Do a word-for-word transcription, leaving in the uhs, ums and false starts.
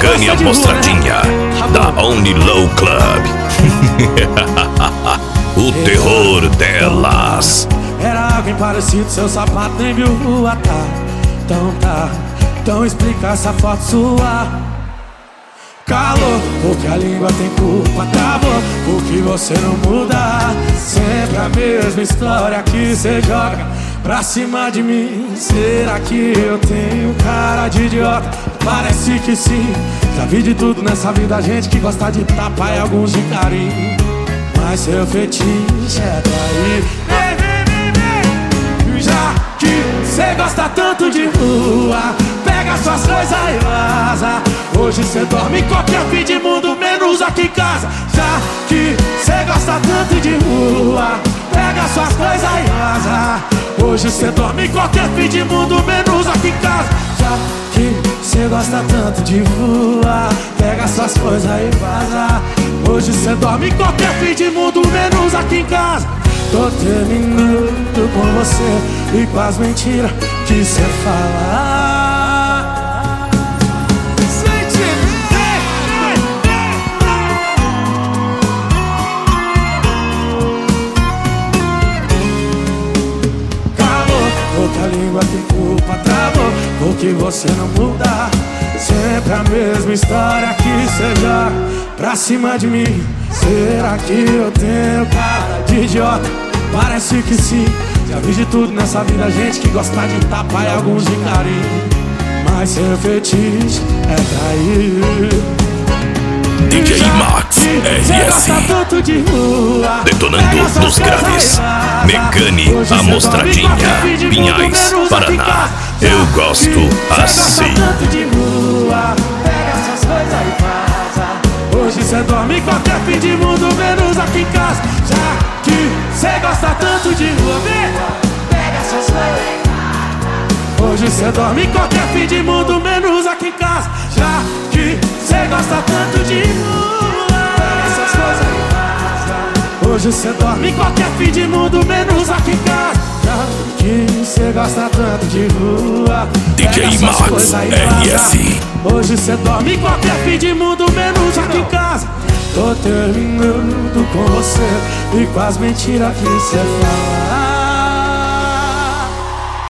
Mecâni Amostradinha, da Only Low Club. O terror delas. Era alguém parecido, seu sapato nem viu rua, tá? Então tá, então explica essa foto sua. Calor, porque a língua tem culpa, travou, porque você não muda. Sempre a mesma história que cê joga pra cima de mim. Será que eu tenho cara de idiota? Parece que sim. Já vi de tudo nessa vida, gente que gosta de tapa e alguns de carinho. Mas seu fetiche é trair. Vem, vem, vem, vem. Já que cê gosta tanto de rua, pega suas coisas e vaza. Hoje cê dorme em qualquer fim de mundo, menos aqui em casa. Já que cê gosta tanto de rua, pega suas coisas e vaza. Hoje cê dorme em qualquer fim de mundo, menos aqui em casa. Já que cê gosta tanto de rua, pega suas coisas e vaza. Hoje cê dorme em qualquer fim de mundo, menos aqui em casa. Tô terminando com você e com as mentiras que cê fala. Porque a língua tem culpa, travou, porque você não muda. Sempre a mesma história que cê joga pra cima de mim. Será que eu tenho cara de idiota? Parece que sim. Já vi de tudo nessa vida, gente que gosta de tapa e alguns de carinho. Mas seu fetiche é trair. D J Max R S, detonando nos graves. Mecâni Amostradinha, Pinhais, Paraná. Eu gosto assim. Hoje cê dorme em qualquer fim de mundo, menos aqui em casa. Já que cê gosta tanto de rua, pega suas coisas. Hoje cê dorme em qualquer fim de mundo, menos aqui em casa. Já que cê gosta tanto de rua, pega essas coisas e vaza. Hoje cê dorme em qualquer fim de mundo, menos aqui em casa. Já que cê gosta tanto de rua, D J Max R S. Hoje cê dorme em qualquer fim de mundo, menos aqui em casa. Tô terminando com você e com as mentiras que cê fala.